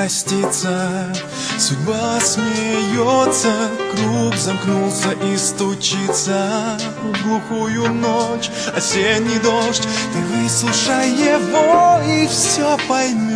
проститься. Судьба смеется, круг замкнулся и стучится в глухую ночь, осенний дождь. Ты выслушай его и все поймешь.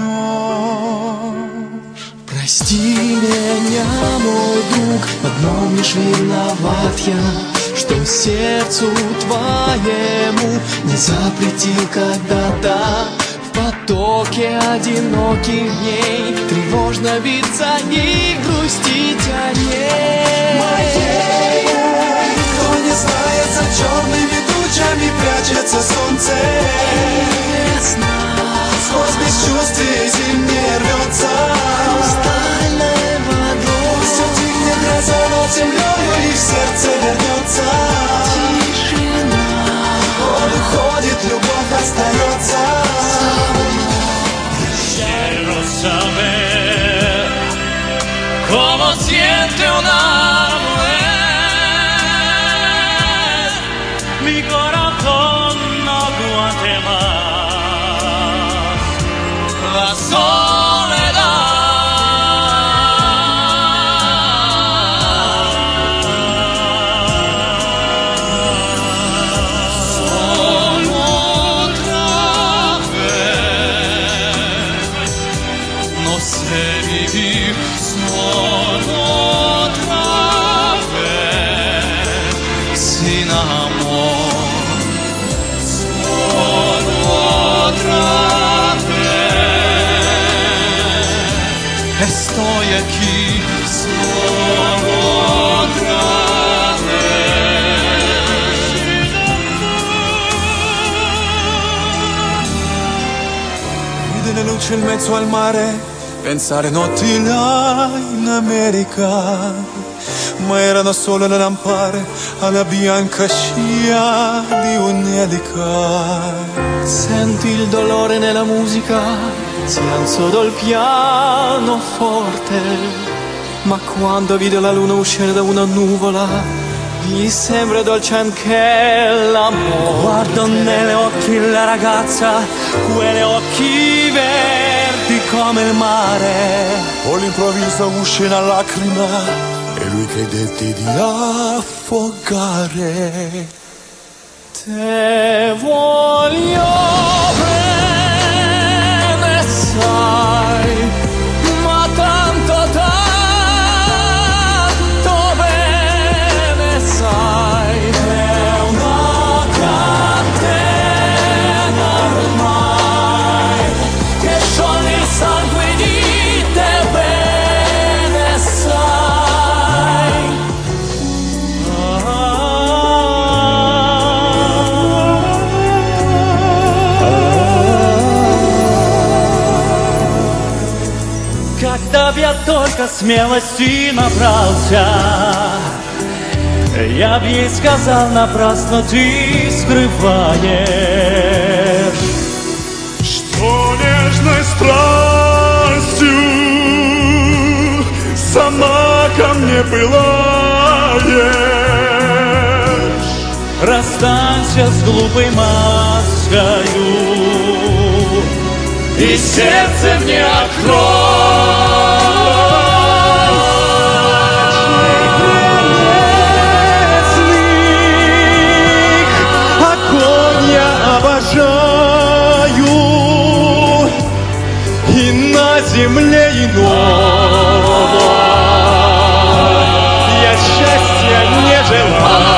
Прости меня, мой друг, в одном лишь виноват я, что сердцу твоему не запретил когда-то в потоке одиноких дней тревожно биться и грустить о ней. Моей, кто не знает, за черными тучами прячется солнце. Весна сквозь бесчувствие зимнее рвется хрустальной водой. Все тихнет, гроза над землей, и в сердце вернется тишина. Он уходит, любовь остается. Quiero saber cómo siente una mujer. Mi corazón no aguante más la soledad. Solo otra vez, no sé vivir solo otra vez sin amor. Solo otra vez estoy aquí. Solo otra vez. Vide le luci in mezzo al mare, pensare notti là in America, ma erano solo le lampare alla bianca scia di un'elica. Senti il dolore nella musica, si alzò dal pianoforte, ma quando vide la luna uscire da una nuvola, gli sembra dolce anche l'amore. Guardo negli occhi la ragazza, quelle occhi verdi come il mare. All'improvviso uscì una lacrima e lui credette di affogare. Te voglio bene, sai, ma tanto bene, sai. È una catena ormai che scioglie il sangue di te, bene, sai. Когда б я только смелости набрался, я б ей сказал: напрасно ты скрываешь, что нежной страстью сама ко мне пылаешь. Расстанься с глупой маскою и сердце мне открой. Огонь я обожаю и на земле иного я счастья не желаю.